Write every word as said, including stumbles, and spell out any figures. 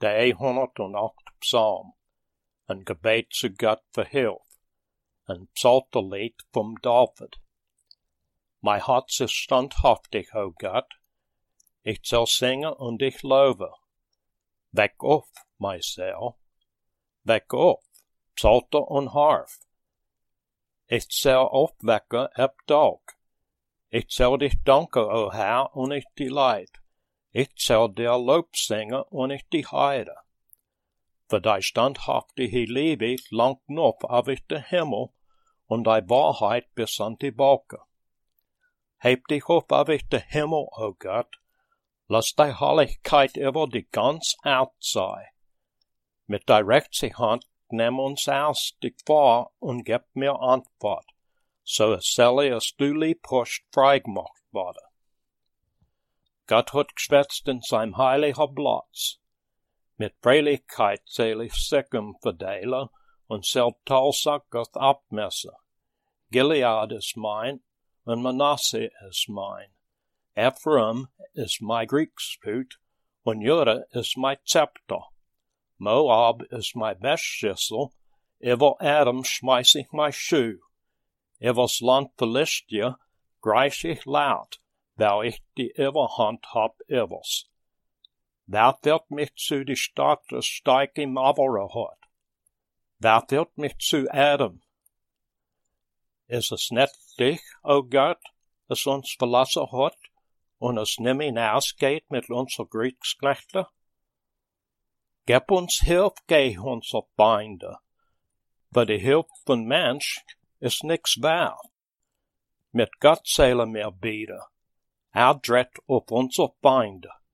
de honderdachtig psalm, een gebed zu Gott voor hulp, een psalterlied vom David. Mein Herz ist standhaftig, o Gott, ich soll singen und dich loben. Weck auf, mein Seele, weck auf, Psalter und Harf. Ich soll aufwecken ab Tag. Ich soll dich danken, o Herr, und ich die Leid. Ich soll dir Lob singen und ich die Heide. Für die standhaftige Liebe lang noch auf ich den Himmel und die Wahrheit bis an die Wolke. Heb dich auf auf ich den Himmel, o Gott, lass die Herrlichkeit über die ganz Erd sei. Mit der rechten Hand nimm uns erst dich vor und gib mir Antwort, so es soll es du lieb hast frei gemacht worden. Gott hat geschwätzt in seinem heiligen Platz. Mit Freilichkeit soll ich Sichem verdelen und soll Talsakoth abmessen. Gilead ist mein und Manasse ist mein. Ephraim ist mein Kriegshut und Juda ist mein Zepter. Moab ist mein Bestschüssel, über Adam schmeiß ich mein Schuh. Übers Land Philistia greif ich laut, weil ich die Überhand hab übers. Wer wird mich zu die Stadt des Steig im Avere hat? Wer wird mich zu Adam? Ist es nicht dich, o Gott, das uns verlassen hat und es nimmer hinausgeht mit unser Kriegsknechte? Gib uns Hilf gegen unsere Feinde, für die Hilfe von Mensch ist nix wert. Mit Gott zählen wir wieder. Er dreht auf unsere Feinde.